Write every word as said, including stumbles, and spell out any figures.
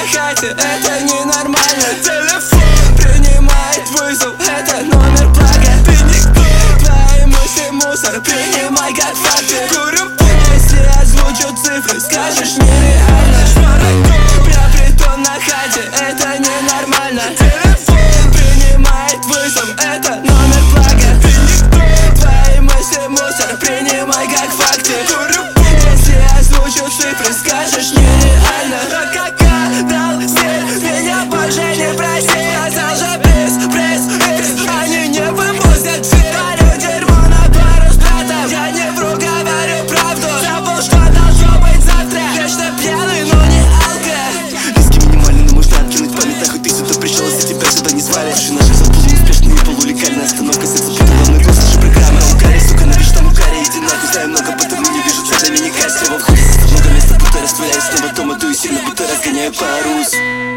хате, это ненормально. Телефон принимает вызов, это номер блага. Ты никто, твои мысли мусор, принимай как факты. Курю, если озвучу цифры, скажешь нереально. Шмарок, бля, притон на хате, это ненормально. Телефон принимает вызов, это номер блага. Ты никто, твои мысли мусор, принимай как факты. Курю, если озвучу цифры, скажешь нереально. Но как отдал стиль, меня больше не проси. Сказал же пресс, пресс, пресс, они не вывозят все. Дарю дерьмо на пару с братом, я не вру, говорю правду. Забыл, что должно быть завтра. Вечно пьяный, но не алко. Риски минимальны, но можно откинуть память. Нахуй ты сюда пришел, если тебя сюда не звали. Наши наши за полууспешные и полулегальная остановка. Секса подаванный голос, наши программы. Угари, сука, навиж там угари. Иди нахуй, знаю много, потому не вижу цели. Мини-кайф, слева входит, много места, будто растворяюсь. Снова дома, дую сильно, будто разгоняю парус.